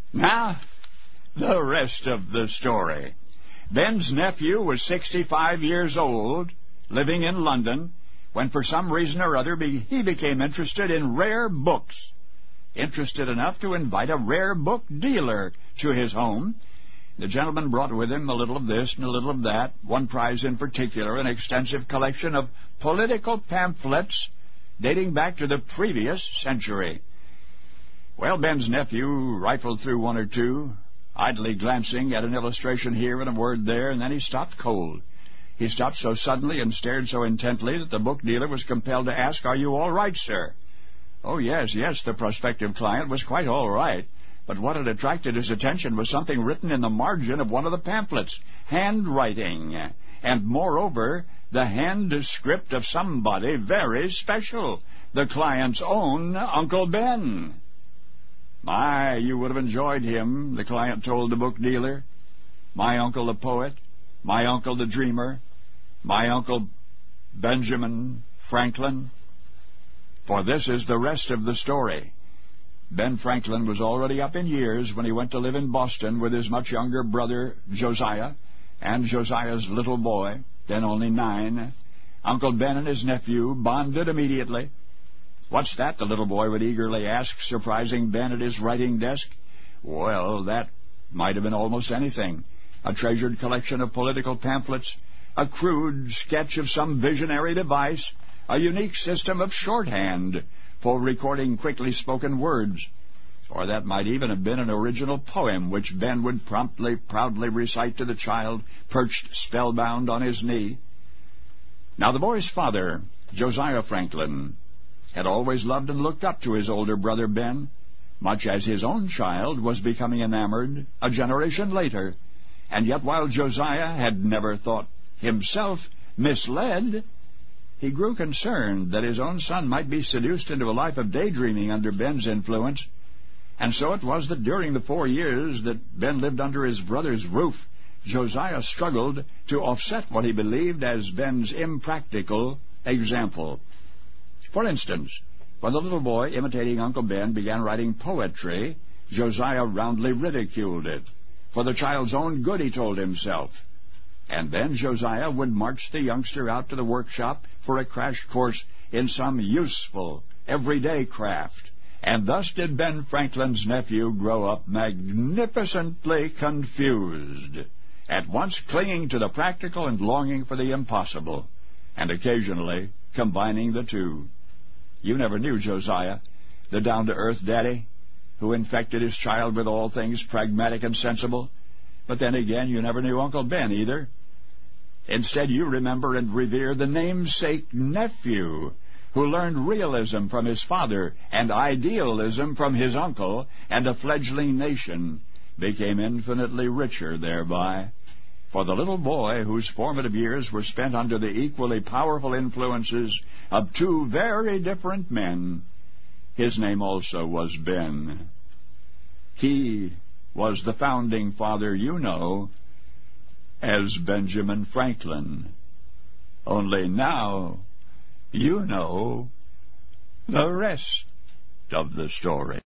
Now, the rest of the story. Ben's nephew was 65 years old, living in London, when for some reason or other he became interested in rare books. Interested enough to invite a rare book dealer to his home. The gentleman brought with him a little of this and a little of that, one prize in particular, an extensive collection of political pamphlets dating back to the previous century. Well, Ben's nephew rifled through one or two, idly glancing at an illustration here and a word there, and then he stopped cold. He stopped so suddenly and stared so intently that the book dealer was compelled to ask, "Are you all right, sir?" Oh, yes, the prospective client was quite all right. But what had attracted his attention was something written in the margin of one of the pamphlets, handwriting, and moreover, the hand script of somebody very special, the client's own Uncle Ben. My, you would have enjoyed him, the client told the book dealer. My uncle the poet, my uncle the dreamer, my Uncle Benjamin Franklin. For this is the rest of the story. Ben Franklin was already up in years when he went to live in Boston with his much younger brother Josiah and Josiah's little boy, then only 9. Uncle Ben and his nephew bonded immediately. "What's that?" the little boy would eagerly ask, surprising Ben at his writing desk. Well, that might have been almost anything. A treasured collection of political pamphlets, a crude sketch of some visionary device, a unique system of shorthand for recording quickly spoken words. Or that might even have been an original poem which Ben would proudly recite to the child perched spellbound on his knee. Now the boy's father, Josiah Franklin, had always loved and looked up to his older brother Ben, much as his own child was becoming enamored a generation later. And yet while Josiah had never thought himself misled, he grew concerned that his own son might be seduced into a life of daydreaming under Ben's influence. And so it was that during the 4 years that Ben lived under his brother's roof, Josiah struggled to offset what he believed as Ben's impractical example. For instance, when the little boy, imitating Uncle Ben, began writing poetry, Josiah roundly ridiculed it. For the child's own good, he told himself. And then Josiah would march the youngster out to the workshop for a crash course in some useful, everyday craft. And thus did Ben Franklin's nephew grow up magnificently confused, at once clinging to the practical and longing for the impossible, and occasionally combining the two. You never knew Josiah, the down-to-earth daddy, who infected his child with all things pragmatic and sensible. But then again, you never knew Uncle Ben either. Instead, you remember and revere the namesake nephew, who learned realism from his father and idealism from his uncle, and a fledgling nation became infinitely richer thereby. For the little boy whose formative years were spent under the equally powerful influences of 2 very different men, his name also was Ben. He was the founding father you know as Benjamin Franklin. Only now you know the rest of the story.